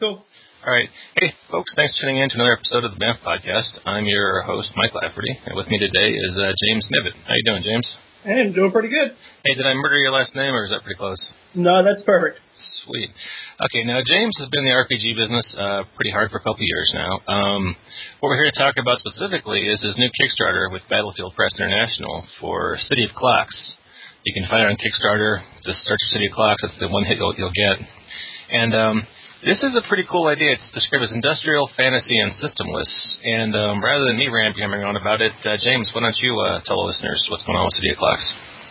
Cool. All right. Hey, folks, thanks for tuning in to another episode of the Banff Podcast. I'm your host, Mike Lafferty, and with me today is James Nivet. How you doing, James? Hey, I'm doing pretty good. Hey, did I murder your last name, or is that pretty close? No, that's perfect. Sweet. Okay, now, James has been in the RPG business pretty hard for a couple years now. What we're here to talk about specifically is his new Kickstarter with Battlefield Press International for City of Clocks. You can find it on Kickstarter. Just search City of Clocks. That's the one hit you'll get. And this is a pretty cool idea. It's described as industrial, fantasy, and systemless. And rather than me rambling on about it, James, why don't you tell the listeners what's going on with City of Clocks?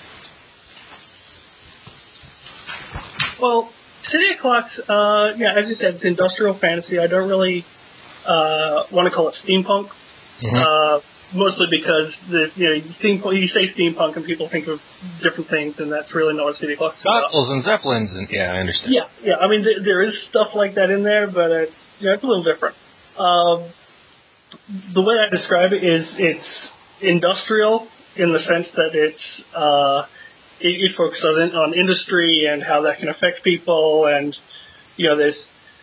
Well, City of Clocks, as you said, it's industrial fantasy. I don't really want to call it steampunk, mostly because you say steampunk and people think of different things, and that's really not what City of Clocks is about. Goggles and zeppelins, and I understand. Yeah. I mean, there is stuff like that in there, but it's a little different. The way I describe it is it's industrial in the sense that it focuses on industry and how that can affect people, and there's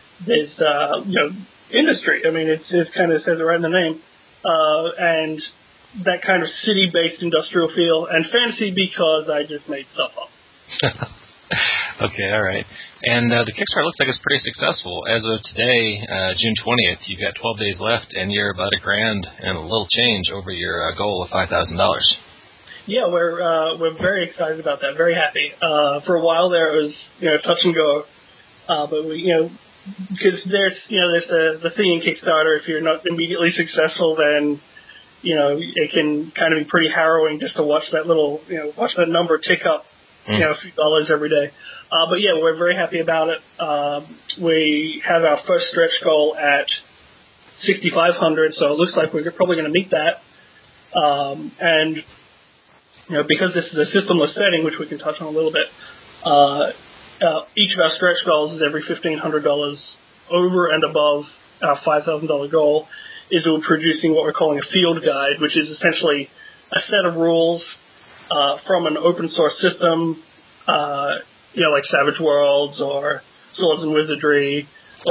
industry. I mean, it kind of says it right in the name, and that kind of city-based industrial feel, and fantasy because I just made stuff up. Okay, all right. And the Kickstarter looks like it's pretty successful. As of today, June 20th, you've got 12 days left, and you're about $1,000 and a little change over your goal of $5,000. Yeah, we're very excited about that. Very happy. For a while there, it was touch and go, but we because there's the thing in Kickstarter. If you're not immediately successful, then it can kind of be pretty harrowing just to watch that watch that number tick up, a few dollars every day. But yeah, we're very happy about it. We have our first stretch goal at $6,500, so it looks like we're probably going to meet that. And because this is a systemless setting, which we can touch on a little bit, each of our stretch goals is every $1,500 over and above our $5,000 goal. Is we're producing what we're calling a field guide, which is essentially a set of rules from an open source system, like Savage Worlds or Swords and Wizardry,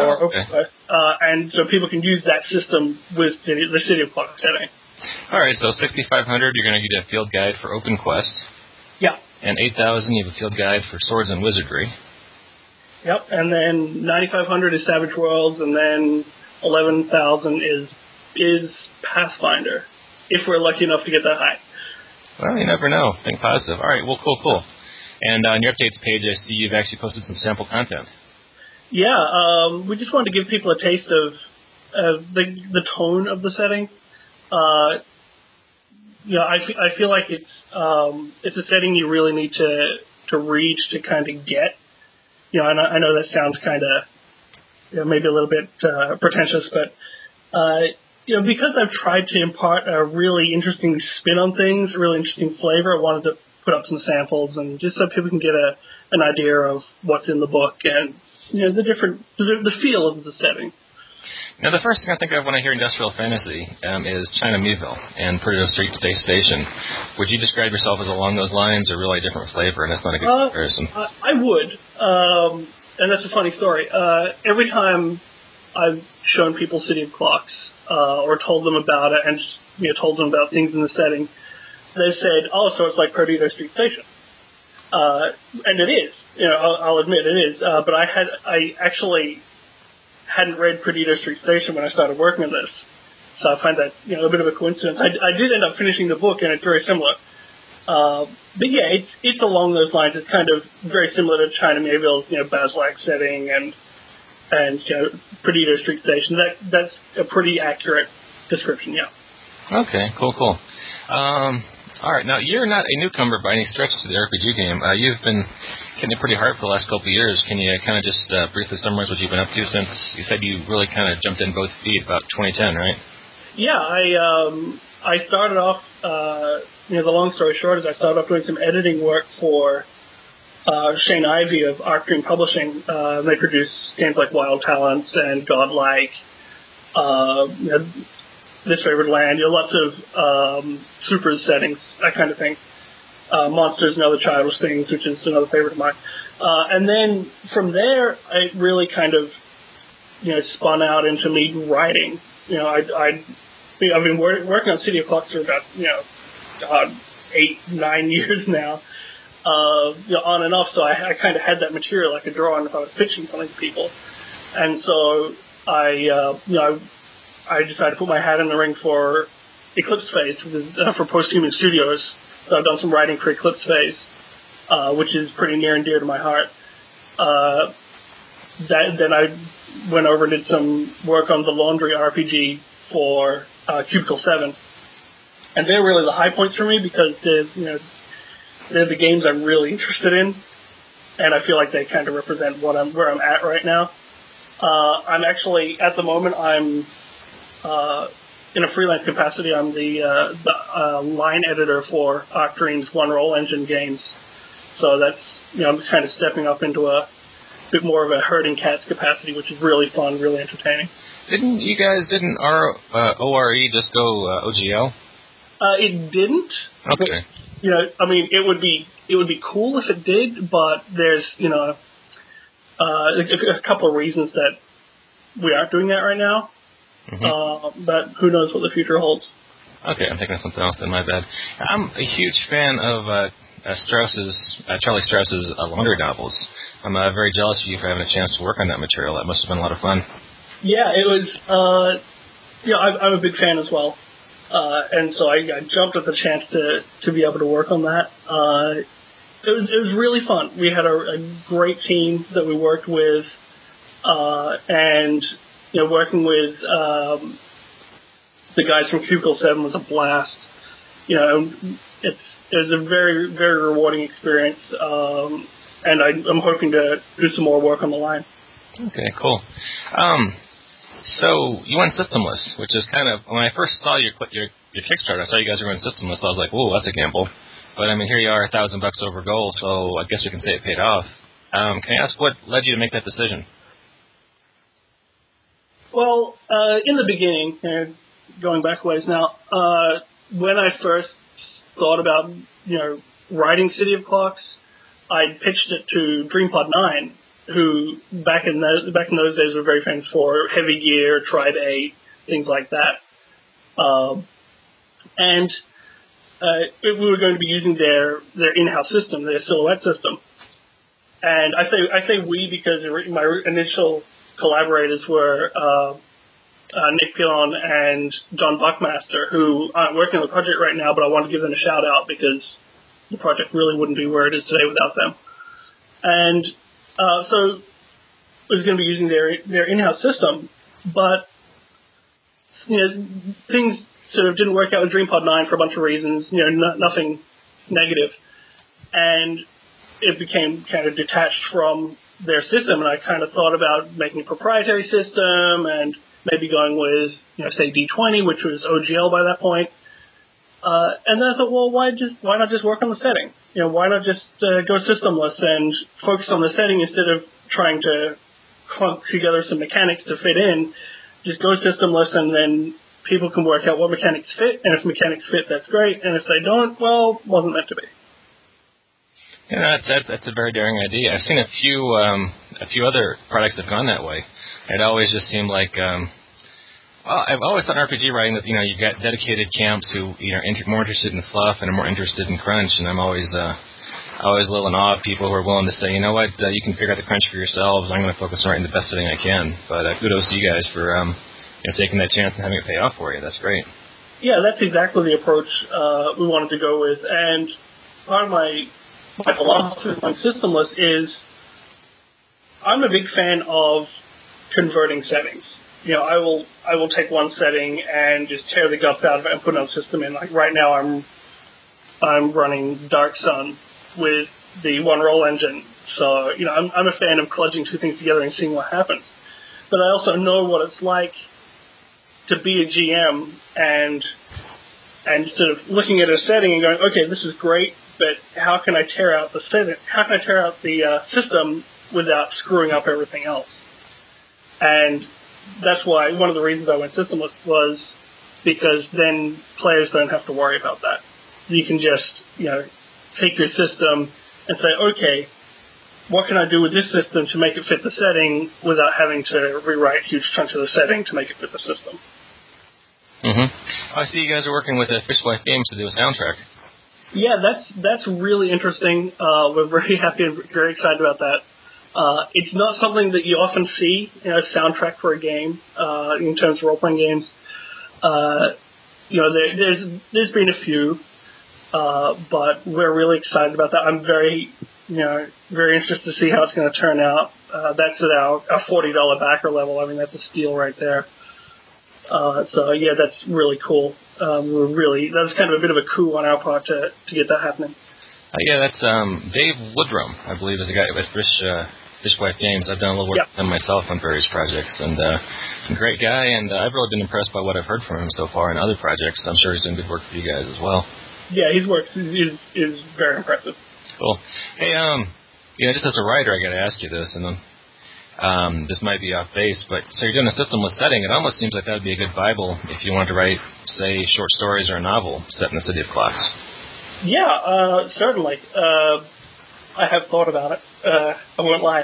and so people can use that system with the City of Clocks setting. All right, so $6,500, you're going to get a field guide for Open Quest. Yeah. And $8,000, you have a field guide for Swords and Wizardry. Yep, and then $9,500 is Savage Worlds, and then $11,000 is Pathfinder, if we're lucky enough to get that high. Well, you never know. Think positive. All right, well, cool. And on your updates page, I see you've actually posted some sample content. Yeah, we just wanted to give people a taste of the tone of the setting. I feel like it's a setting you really need to read to kind of get. And I know that sounds kind of maybe a little bit pretentious, but because I've tried to impart a really interesting spin on things, a really interesting flavor, I wanted to put up some samples and just so people can get an idea of what's in the book and the feel of the setting. Now, the first thing I think of when I hear industrial fantasy is China Miéville and Perdido Street Space Station. Would you describe yourself as along those lines, or really a different flavor, and that's not a good comparison? I would, and that's a funny story. Every time I've shown people City of Clocks or told them about it and told them about things in the setting, they've said, "Oh, so it's like Perdido Street Station," and it is. I'll admit it is. But I actually hadn't read Perdido Street Station when I started working on this, so I find that a bit of a coincidence. I did end up finishing the book, and it's very similar. But yeah, it's along those lines. It's kind of very similar to China Miéville's Baslag setting and Perdido Street Station. That's a pretty accurate description. Yeah. Okay. Cool. All right. Now, you're not a newcomer by any stretch to the RPG game. You've been hitting it pretty hard for the last couple of years. Can you kind of just briefly summarize what you've been up to since you said you really kind of jumped in both feet about 2010, right? Yeah, I started off, the long story short is I started off doing some editing work for Shane Ivey of Arc Dream Publishing. They produce games like Wild Talents and Godlike, This Favored Land, lots of super settings, that kind of thing. Monsters and Other Childish Things, which is another favorite of mine. And then from there, I really kind of spun out into me writing. I've been working on City of Clocks for about 8-9 years now, on and off. So I kind of had that material I could draw on if I was pitching something to people, and so I decided to put my hat in the ring for Eclipse Phase for Posthuman Studios. So I've done some writing for Eclipse Phase, which is pretty near and dear to my heart. Then I went over and did some work on the Laundry RPG for Cubicle 7. And they're really the high points for me because they're the games I'm really interested in, and I feel like they kind of represent where I'm at right now. I'm actually, at the moment, I'm in a freelance capacity. I'm the line editor for Octarine's One Roll Engine games. So that's, I'm kind of stepping up into a bit more of a herding cats capacity, which is really fun, really entertaining. Didn't ORE just go OGL? It didn't. Okay. But, it would be cool if it did, but there's, a couple of reasons that we aren't doing that right now. Mm-hmm. But who knows what the future holds. Okay, I'm thinking of something else then, my bad. I'm a huge fan of Charlie Strauss's Laundry novels. I'm very jealous of you for having a chance to work on that material. That must have been a lot of fun. Yeah, it was, I'm a big fan as well. And so I jumped at the chance to be able to work on that. It was really fun. We had a great team that we worked with, and working with the guys from Cubicle 7 was a blast. It was a very, very rewarding experience, and I'm hoping to do some more work on the line. Okay, cool. So you went systemless, which is kind of, when I first saw your Kickstarter, I saw you guys were going systemless. I was like, whoa, that's a gamble. But here you are, $1,000 over goal, so I guess we can say it paid off. Can I ask what led you to make that decision? Well, in the beginning, going back a ways now, when I first thought about, writing City of Clocks, I pitched it to DreamPod 9, who back in those days were very famous for Heavy Gear, Tribe 8, things like that. And we were going to be using their in-house system, their Silhouette system. And I say we because my initial collaborators were Nick Pilon and John Buckmaster, who aren't working on the project right now, but I want to give them a shout-out because the project really wouldn't be where it is today without them. And so I was going to be using their in-house system, but things sort of didn't work out with DreamPod 9 for a bunch of reasons, nothing negative. And it became kind of detached from their system, and I kind of thought about making a proprietary system and maybe going with, say D20, which was OGL by that point. And then I thought, well, why not just work on the setting? Why not just go systemless and focus on the setting instead of trying to clunk together some mechanics to fit in? Just go systemless, and then people can work out what mechanics fit, and if mechanics fit, that's great, and if they don't, well, wasn't meant to be. Yeah, that's a very daring idea. I've seen a few other products that have gone that way. It always just seemed like, I've always thought in RPG writing that you got dedicated camps who are more interested in fluff and are more interested in crunch, and I'm always a little in awe of people who are willing to say, you know what, you can figure out the crunch for yourselves. I'm going to focus on writing the best setting I can. But kudos to you guys for taking that chance and having it pay off for you. That's great. Yeah, that's exactly the approach we wanted to go with, and part of my philosophy on systemless is I'm a big fan of converting settings. I will take one setting and just tear the guts out of it and put another system in. Like right now, I'm running Dark Sun with the One Roll engine, so I'm a fan of cludging two things together and seeing what happens. But I also know what it's like to be a GM and sort of looking at a setting and going, okay, this is great, but how can I tear out the setting? How can I tear out the system without screwing up everything else? And that's why one of the reasons I went systemless was because then players don't have to worry about that. You can just, take your system and say, okay, what can I do with this system to make it fit the setting without having to rewrite huge chunks of the setting to make it fit the system. Mm-hmm. I see you guys are working with Fishwife Games to do a soundtrack. Yeah, that's really interesting. We're very happy and very excited about that. It's not something that you often see, a soundtrack for a game in terms of role-playing games. There's been a few, but we're really excited about that. I'm very interested to see how it's going to turn out. That's at our $40 backer level. I mean, that's a steal right there. That's really cool. That was kind of a bit of a coup on our part to get that happening. That's Dave Woodrum, I believe, is the guy with Fishwife Games. I've done a little work with him myself on various projects, and a great guy, and I've really been impressed by what I've heard from him so far in other projects. I'm sure he's doing good work for you guys as well. Yeah, his work is very impressive. Cool. Hey, just as a writer, I got to ask you this, and this might be off base, but so you're doing a system with setting. It almost seems like that would be a good Bible if you wanted to write, say, short stories or a novel set in the City of Clocks. Yeah, certainly. I have thought about it. I won't lie.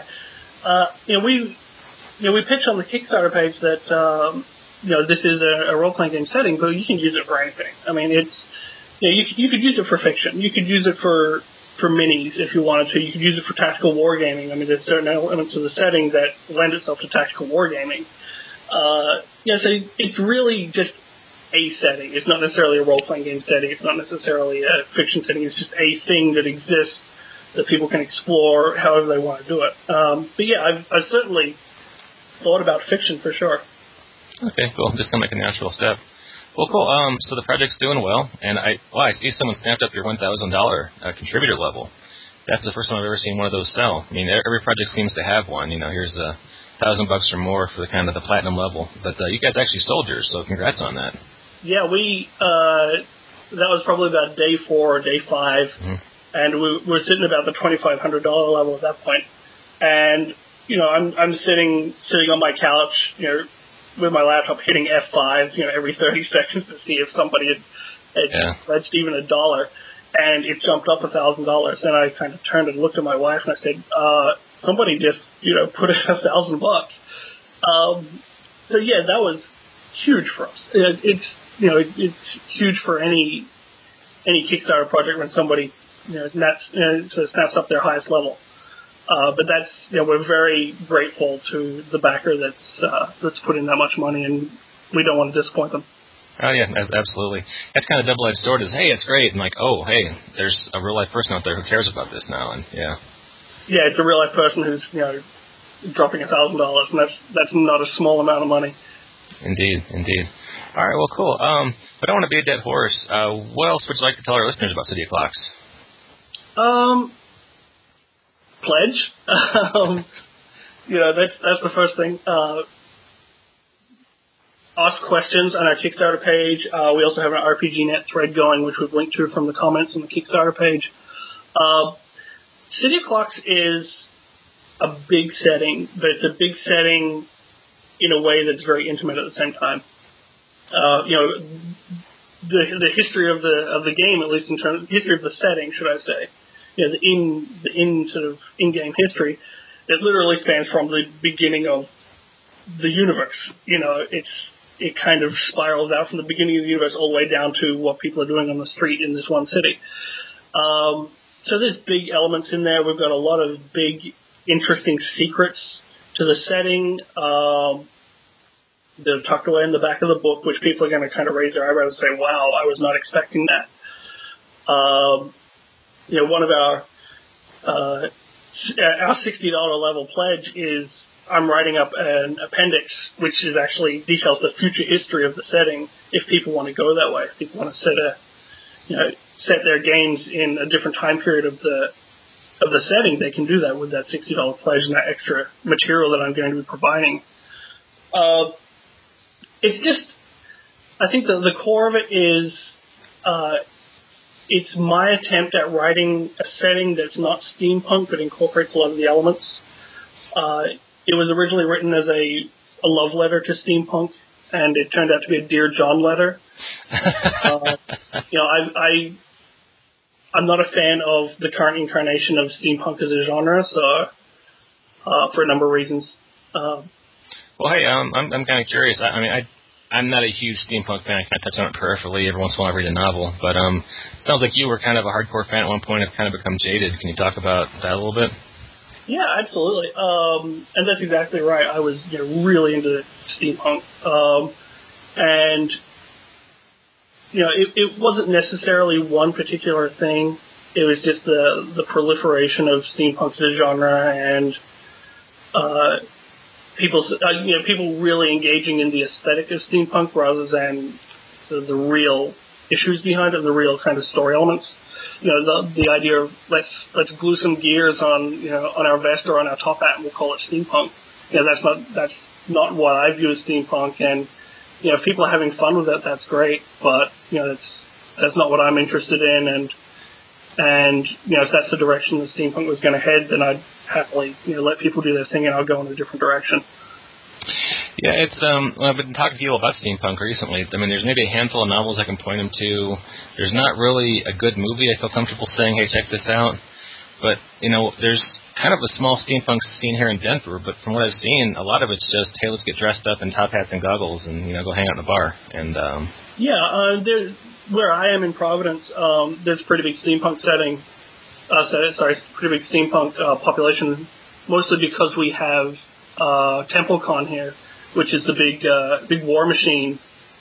We pitched on the Kickstarter page that this is a role-playing game setting, but you can use it for anything. I mean, it's you could use it for fiction. You could use it for minis if you wanted to. You could use it for tactical wargaming. I mean, there's certain elements of the setting that lend itself to tactical wargaming. So it's really just a setting. It's not necessarily a role-playing game setting. It's not necessarily a fiction setting. It's just a thing that exists that people can explore however they want to do it. I've certainly thought about fiction for sure. Okay, cool. Just going to make a natural step. Well, cool. So the project's doing well, and I see someone snapped up your $1,000 contributor level. That's the first time I've ever seen one of those sell. I mean, every project seems to have one. Here's $1,000 or more for the kind of the platinum level. But you guys actually sold yours, so congrats on that. Yeah, that was probably about day 4 or day 5, and we're sitting about the $2,500 level at that point. And I'm sitting on my couch, with my laptop hitting F5, every 30 seconds to see if somebody had pledged even $1, and it jumped up $1,000. Then I kind of turned and looked at my wife and I said, somebody just put in $1,000. That was huge for us. It's huge for any Kickstarter project when somebody snaps up their highest level. But that's we're very grateful to the backer that's put in that much money, and we don't want to disappoint them. Oh yeah, absolutely. That's kind of double-edged sword. Is hey, it's great, and like, oh hey, there's a real life person out there who cares about this now, and yeah, it's a real life person who's dropping $1,000, and that's not a small amount of money. Indeed. All right, well, cool. But I don't want to be a dead horse. What else would you like to tell our listeners about City of Clocks? Pledge. That's the first thing. Ask questions on our Kickstarter page. We also have an RPGNet thread going, which we've linked to from the comments on the Kickstarter page. City of Clocks is a big setting, but it's a big setting in a way that's very intimate at the same time. The history of the game, at least in terms of history of the setting, should I say, the in-game history, it literally spans from the beginning of the universe. It kind of spirals out from the beginning of the universe all the way down to what people are doing on the street in this one city. So there's big elements in there. We've got a lot of big, interesting secrets to the setting. They're tucked away in the back of the book, which people are going to kind of raise their eyebrows and say, wow, I was not expecting that. One of our $60 level pledge is I'm writing up an appendix, which is actually details the future history of the setting. If people want to go that way, if people want to set their games in a different time period of the setting, they can do that with that $60 pledge and that extra material that I'm going to be providing. It's just, I think the core of it is, it's my attempt at writing a setting that's not steampunk but incorporates a lot of the elements. It was originally written as a love letter to steampunk, and it turned out to be a Dear John letter. I'm not a fan of the current incarnation of steampunk as a genre, so for a number of reasons. Well, hey, I'm kind of curious. I mean, I'm not a huge steampunk fan. I kind of touch on it peripherally every once in a while I read a novel, but it sounds like you were kind of a hardcore fan at one point and have kind of become jaded. Can you talk about that a little bit? Yeah, absolutely. And that's exactly right. I was really into steampunk. And, it wasn't necessarily one particular thing. It was just the proliferation of steampunk as a genre and people really engaging in the aesthetic of steampunk rather than the real issues behind it, the real kind of story elements. The idea of let's glue some gears on our vest or on our top hat and we'll call it steampunk. That's not what I view as steampunk. And if people are having fun with it, that's great. But that's not what I'm interested in. And if that's the direction that steampunk was going to head, then I'd happily let people do their thing and I'll go in a different direction. Yeah, it's I've been talking to people about steampunk recently. I mean, there's maybe a handful of novels I can point them to. There's not really a good movie I feel comfortable saying, hey, check this out. But, there's kind of a small steampunk scene here in Denver, but from what I've seen, a lot of it's just, hey, let's get dressed up in top hats and goggles and, go hang out in a bar. And there's where I am in Providence, there's a pretty big steampunk pretty big steampunk population, mostly because we have TempleCon here, which is the big War Machine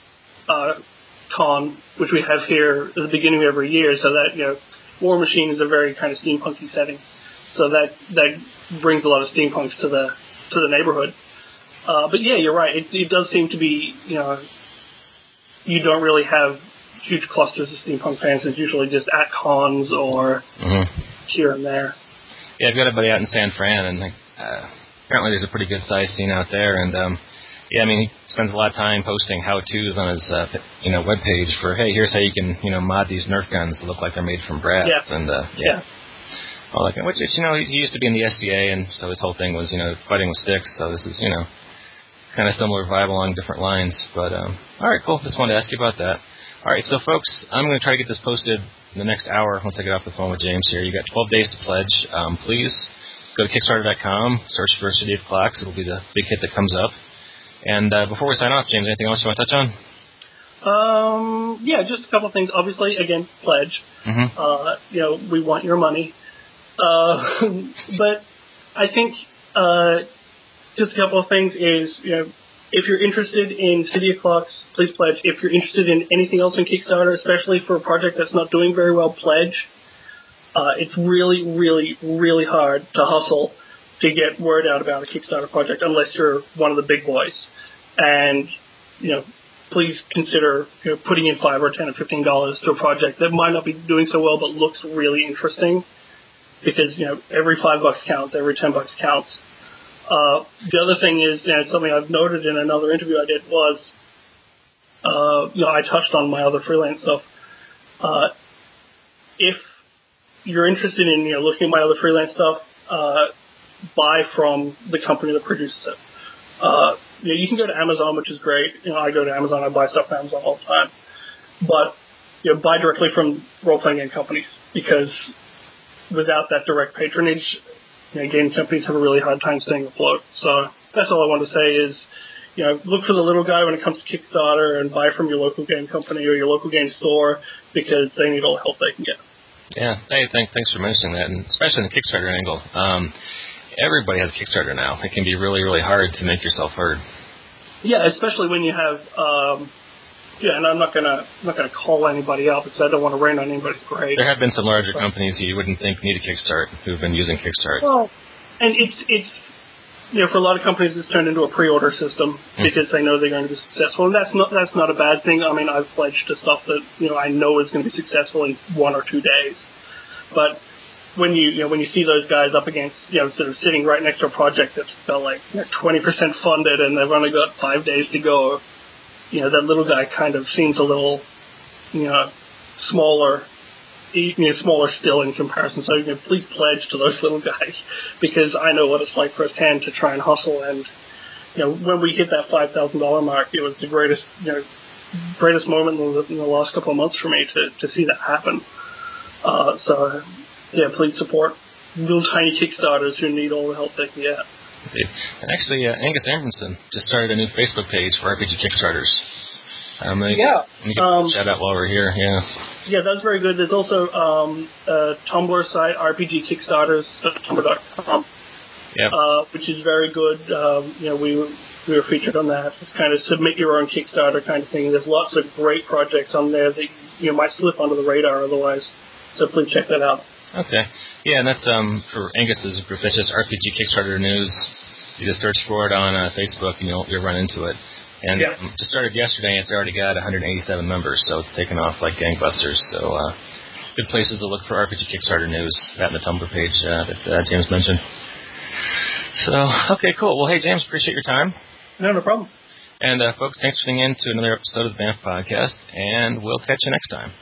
con, which we have here at the beginning of every year. So that War Machine is a very kind of steampunky setting. So that brings a lot of steampunks to the neighborhood. But yeah, you're right. It does seem to be you don't really have huge clusters of steampunk fans. It's usually just at cons or here and there. Yeah, I've got a buddy out in San Fran, and apparently there's a pretty good sized scene out there. And he spends a lot of time posting how-tos on his webpage for, hey, here's how you can mod these Nerf guns to look like they're made from brass. Yeah. And all that. Which he used to be in the SDA, and so his whole thing was fighting with sticks. So this is kind of similar vibe along different lines. But all right, cool. Just wanted to ask you about that. All right, so folks, I'm going to try to get this posted in the next hour once I get off the phone with James here. You got 12 days to pledge. Please go to Kickstarter.com, search for City of Clocks. It'll be the big hit that comes up. And before we sign off, James, anything else you want to touch on? Yeah, just a couple of things. Obviously, again, pledge. We want your money. But I think just a couple of things is, if you're interested in City of Clocks, please pledge. If you're interested in anything else in Kickstarter, especially for a project that's not doing very well, pledge. It's really, really, really hard to hustle to get word out about a Kickstarter project unless you're one of the big boys. And, please consider putting in $5 or $10 or $15 to a project that might not be doing so well but looks really interesting, because, every $5 counts, every $10 counts. The other thing is, something I've noted in another interview I did was, I touched on my other freelance stuff. If you're interested in, looking at my other freelance stuff, buy from the company that produces it. You can go to Amazon, which is great. I go to Amazon, I buy stuff from Amazon all the time. But, buy directly from role-playing game companies, because without that direct patronage, game companies have a really hard time staying afloat. So that's all I want to say is, look for the little guy when it comes to Kickstarter and buy from your local game company or your local game store, because they need all the help they can get. Yeah, hey, thanks for mentioning that, and especially in the Kickstarter angle. Everybody has Kickstarter now. It can be really, really hard to make yourself heard. Yeah, especially when you have, and I'm not gonna call anybody out because I don't want to rain on anybody's parade. There have been some larger companies who you wouldn't think need a Kickstart who've been using Kickstart. Well, and it's for a lot of companies, it's turned into a pre-order system because they know they're going to be successful, and that's not a bad thing. I mean, I've pledged to stuff that I know is going to be successful in 1 or 2 days. But when you see those guys up against sort of sitting right next to a project that's about 20% funded and they've only got 5 days to go, that little guy kind of seems a little smaller. Smaller still in comparison. So please pledge to those little guys, because I know what it's like firsthand to try and hustle. And when we hit that $5,000 mark, it was the greatest moment in the last couple of months for me to see that happen. So, yeah, please support little tiny Kickstarters who need all the help they can get. And actually, Angus Ambronson just started a new Facebook page for RPG Kickstarters. Let me get a shout out while we're here. Yeah, that's very good. There's also a Tumblr site, rpgkickstarters.tumblr.com, which is very good. We were featured on that. It's kind of submit your own Kickstarter kind of thing. There's lots of great projects on there that might slip under the radar otherwise. So please check that out. Okay. Yeah, and that's for Angus's group. That's just RPG Kickstarter News. You just search for it on Facebook, and you'll run into it. And just started yesterday, and it's already got 187 members, so it's taken off like gangbusters. So good places to look for RPG Kickstarter News, that and the Tumblr page that James mentioned. So, okay, cool. Well, hey, James, appreciate your time. No problem. And, folks, thanks for tuning in to another episode of the Banff Podcast, and we'll catch you next time.